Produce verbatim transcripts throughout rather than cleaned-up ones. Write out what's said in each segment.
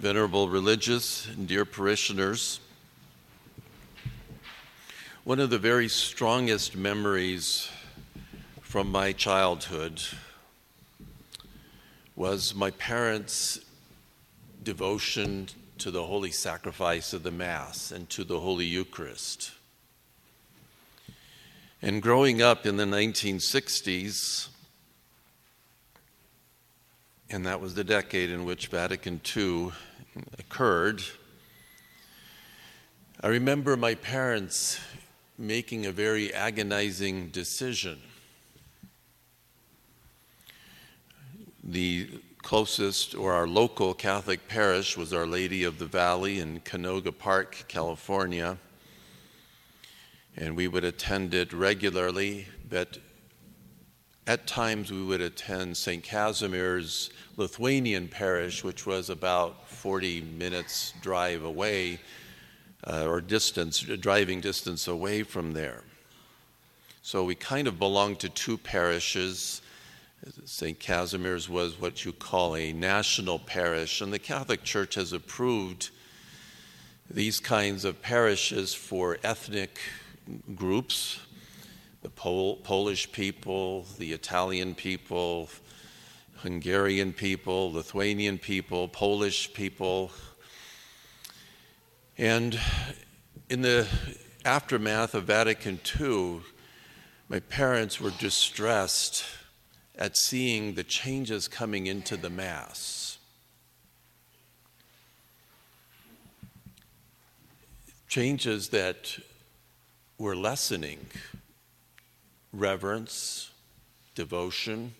venerable religious and dear parishioners, one of the very strongest memories from my childhood was my parents' devotion to the holy sacrifice of the Mass and to the Holy Eucharist. And growing up in the nineteen sixties, and that was the decade in which Vatican Two occurred, I remember my parents making a very agonizing decision. The closest, or our local Catholic parish, was Our Lady of the Valley in Canoga Park, California, and we would attend it regularly, but at times we would attend Saint Casimir's Lithuanian parish, which was about forty minutes drive away, uh, or distance, driving distance away from there. So we kind of belonged to two parishes. Saint Casimir's was what you call a national parish, and the Catholic Church has approved these kinds of parishes for ethnic groups, the Pol- Polish people, the Italian people, Hungarian people, Lithuanian people, Polish people. And in the aftermath of Vatican Two, my parents were distressed at seeing the changes coming into the Mass. Changes that were lessening reverence, devotion,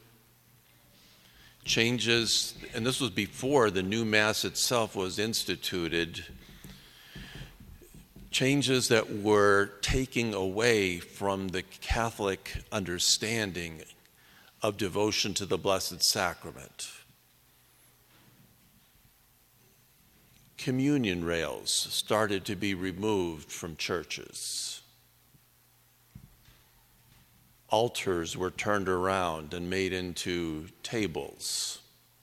changes, and this was before the new Mass itself was instituted, changes that were taking away from the Catholic understanding of devotion to the Blessed Sacrament. Communion rails started to be removed from churches. Altars were turned around and made into tables.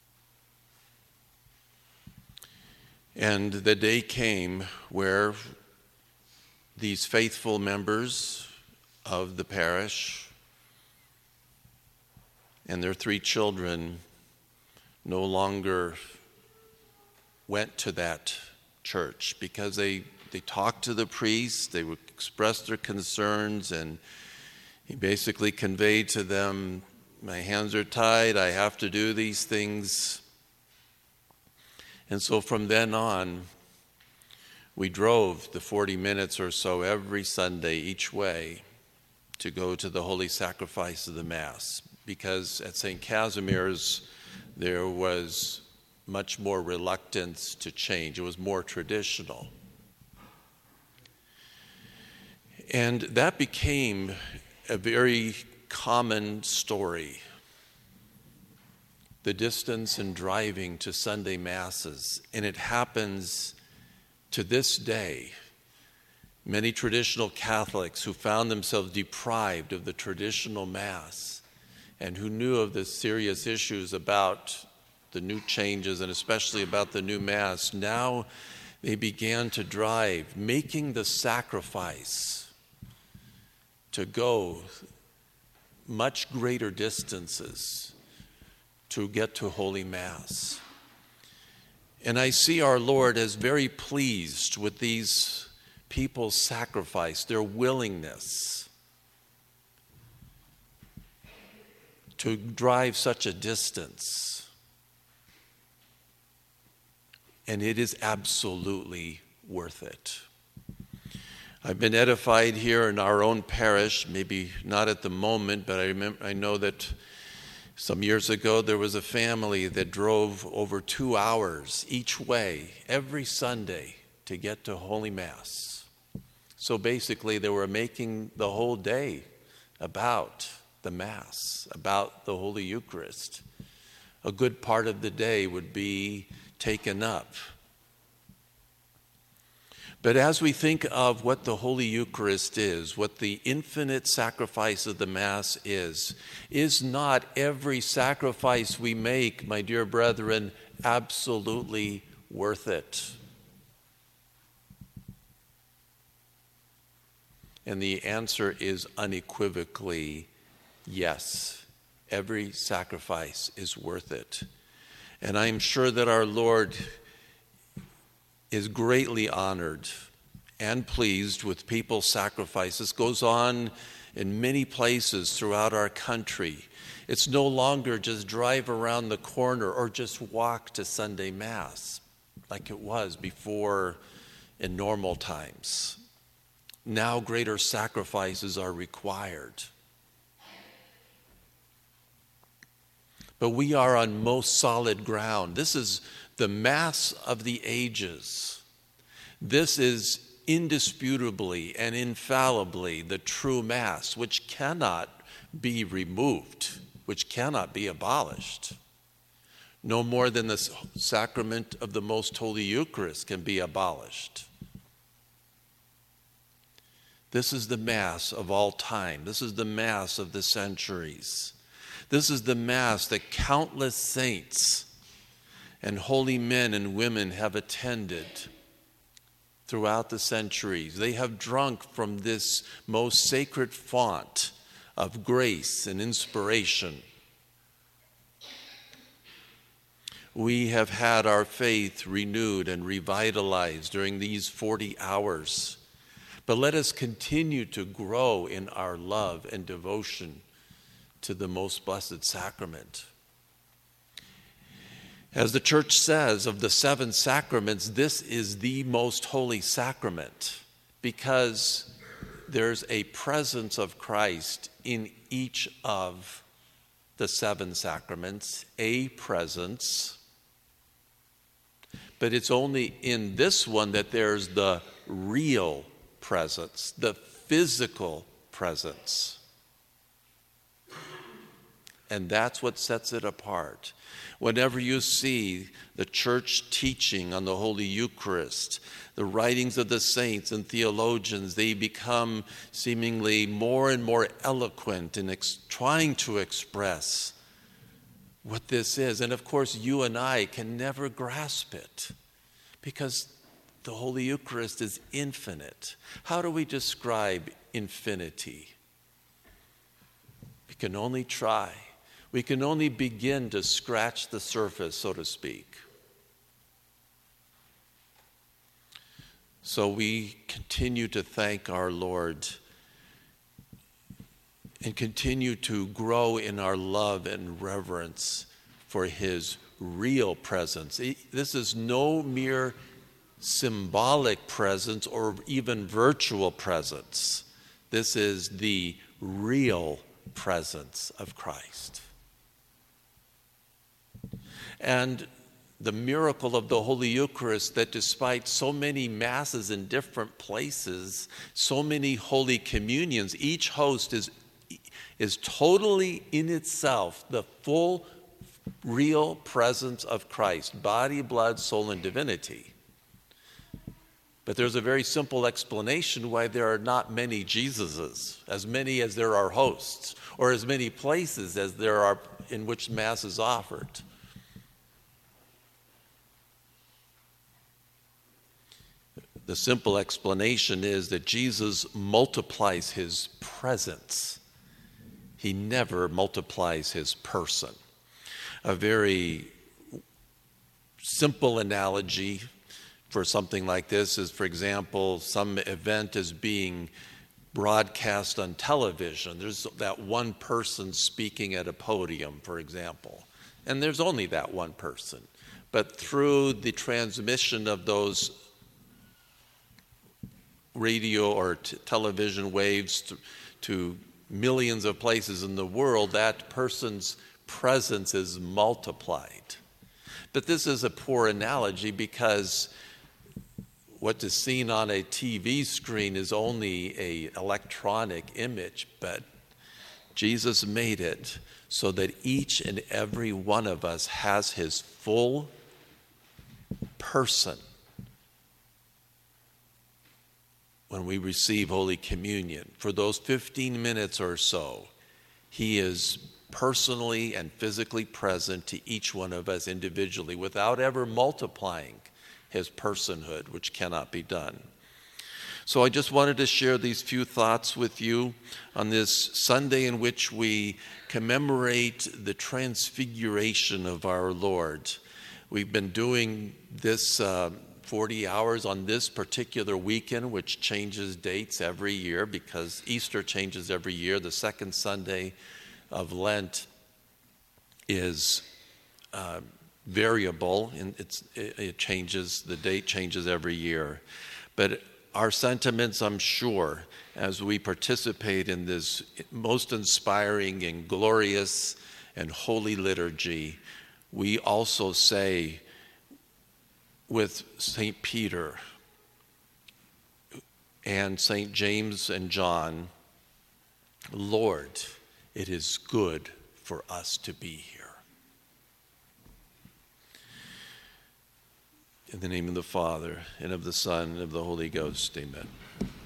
And the day came where these faithful members of the parish and their three children no longer went to that church because they, they talked to the priest, they would express their concerns, and he basically conveyed to them, my hands are tied, I have to do these things. And so from then on, we drove the forty minutes or so every Sunday each way to go to the holy sacrifice of the Mass, because at Saint Casimir's there was much more reluctance to change. It was more traditional. And that became a very common story. The distance in driving to Sunday Masses, and it happens to this day. Many traditional Catholics who found themselves deprived of the traditional Mass and who knew of the serious issues about the new changes and especially about the new Mass, now they began to drive, making the sacrifice to go much greater distances to get to Holy Mass. And I see our Lord as very pleased with these people's sacrifice, their willingness to drive such a distance. And it is absolutely worth it. I've been edified here in our own parish, maybe not at the moment, but I remember, I know that some years ago there was a family that drove over two hours each way every Sunday to get to Holy Mass. So basically they were making the whole day about the Mass, about the Holy Eucharist. A good part of the day would be taken up. But as we think of what the Holy Eucharist is, what the infinite sacrifice of the Mass is, is not every sacrifice we make, my dear brethren, absolutely worth it? And the answer is unequivocally yes. Every sacrifice is worth it. And I am sure that our Lord is greatly honored and pleased with people's sacrifices. Goes on in many places throughout our country. It's no longer just drive around the corner or just walk to Sunday Mass like it was before in normal times. Now greater sacrifices are required. But we are on most solid ground. This is the Mass of the ages. This is indisputably and infallibly the true Mass, which cannot be removed, which cannot be abolished. No more than the sacrament of the Most Holy Eucharist can be abolished. This is the Mass of all time. This is the Mass of the centuries. This is the Mass that countless saints and holy men and women have attended throughout the centuries. They have drunk from this most sacred font of grace and inspiration. We have had our faith renewed and revitalized during these forty hours. But let us continue to grow in our love and devotion to the most blessed sacrament. As the Church says of the seven sacraments, this is the most holy sacrament because there's a presence of Christ in each of the seven sacraments, a presence. But it's only in this one that there's the real presence, the physical presence. And that's what sets it apart. Whenever you see the church teaching on the Holy Eucharist, the writings of the saints and theologians, they become seemingly more and more eloquent in ex- trying to express what this is. And of course, you and I can never grasp it because the Holy Eucharist is infinite. How do we describe infinity? We can only try. We can only begin to scratch the surface, so to speak. So we continue to thank our Lord and continue to grow in our love and reverence for his real presence. This is no mere symbolic presence or even virtual presence. This is the real presence of Christ. And the miracle of the Holy Eucharist, that despite so many masses in different places, so many holy communions, each host is, is totally in itself the full, real presence of Christ, body, blood, soul, and divinity. But there's a very simple explanation why there are not many Jesuses, as many as there are hosts, or as many places as there are in which Mass is offered. The simple explanation is that Jesus multiplies his presence. He never multiplies his person. A very simple analogy for something like this is, for example, some event is being broadcast on television. There's that one person speaking at a podium, for example, and there's only that one person. But through the transmission of those radio or t- television waves to, to millions of places in the world, that person's presence is multiplied. But this is a poor analogy because what is seen on a T V screen is only an electronic image, but Jesus made it so that each and every one of us has his full person when we receive Holy Communion. For those fifteen minutes or so, he is personally and physically present to each one of us individually without ever multiplying his personhood, which cannot be done. So I just wanted to share these few thoughts with you on this Sunday in which we commemorate the transfiguration of our Lord. We've been doing this uh, forty hours on this particular weekend, which changes dates every year because Easter changes every year. The second Sunday of Lent is uh, variable, and it's, it changes, the date changes every year. But our sentiments, I'm sure, as we participate in this most inspiring and glorious and holy liturgy, we also say with Saint Peter and Saint James and John, Lord, it is good for us to be here. In the name of the Father, and of the Son, and of the Holy Ghost, amen.